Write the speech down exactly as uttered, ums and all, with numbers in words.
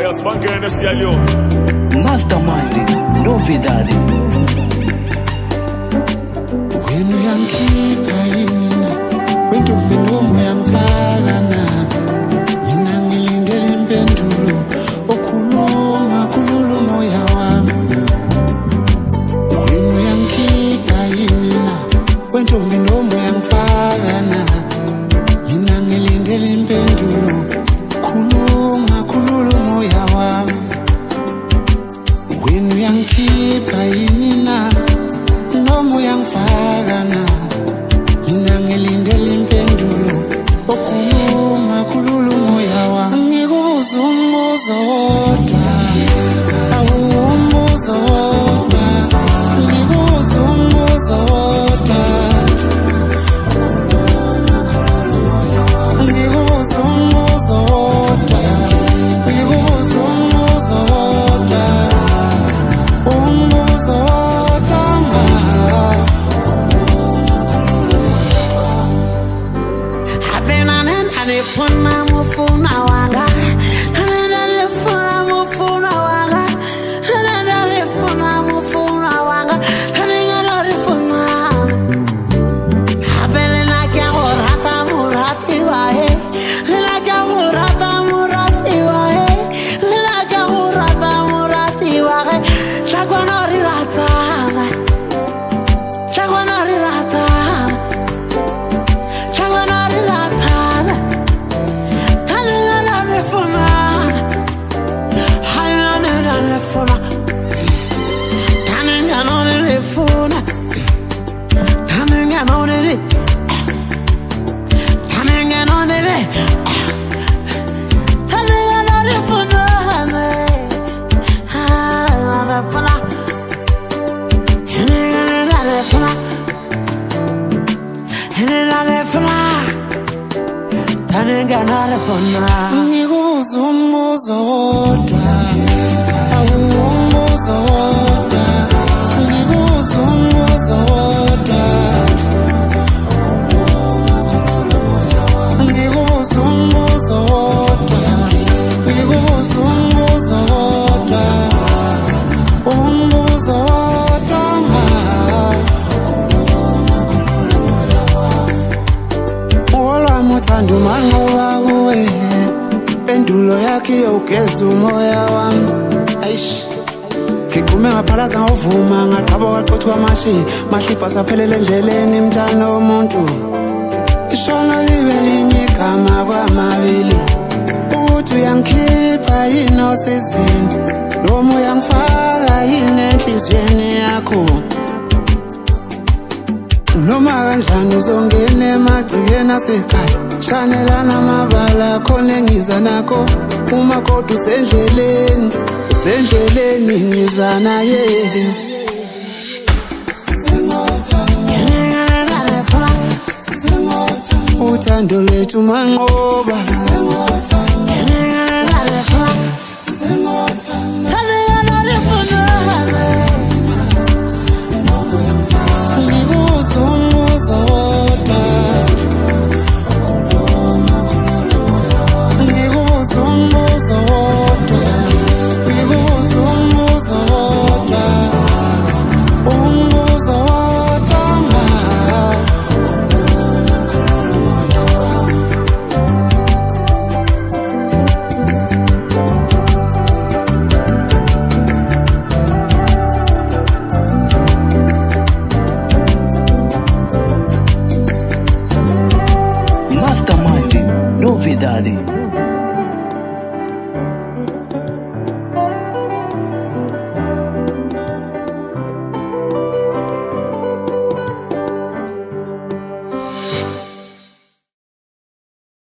Bias, bangene stallion. Mastermind, novidade. Wenu yangikhipha yini wentombi nomo yangifaka na mina ngilindele impendulo okhuluma khulula umoya wami. Wenu yangikhipha yini na wentombi nomo yangifaka na mina ngilindele impendulo khuluma khulula umoya wami. Wenu yangikhipha yini na nomo yangifaka na mina ngilindele impendulo okhuluma khulula umoya wami. Ngikubuza umbuzo wodwa, awumbuzo wodwa. Ngikubuza umbuzo wodwa, ngikubuza umbuzo wodwa, ngikubuza umbuzo wodwa, umbuzo wodwa ma. Funa mufuna wanga, nana funa mufuna wanga, nana funa mufuna wanga, nana funa. Habele na kya horata murati wae, na kya horata murati wae, na kya horata murati wae. Chakwana rirata, chakwana rirata, chakwana rirata. Ngikubuza umbuzo wodwa, awumbuzo wodwa. Ngikubuza umbuzo wodwa, ngikubuza umbuzo wodwa, ngikubuza umbuzo wodwa, umbuzo wodwa ma. Olwami uthanda umanqoba kuwe, impendulo yakhe yogeza umoya wami. Ayish, ngigume ngaphalaza ngovuma ngaqhaba kwaqothi kwamashi mahlipha saphelele endleleni mntana womuntu. Ishona libe linye igama kwamabili ukuthi uyangikhipha yini osizini noma uyangifaka yini enhliziyweni yakho. Noma kanjani uzongena emagcikeni asekhaya, shanelana amabala khona engiza nakho. Uma kodwa usendleleni, usendleleni ngiza naye. Uthando lwethu manqoba, ngikubuza umbuzo wodwa, ngikubuza umbuzo wodwa, ngikubuza umbuzo wodwa, umbuzo wodwa ma. Mastermind, novidade.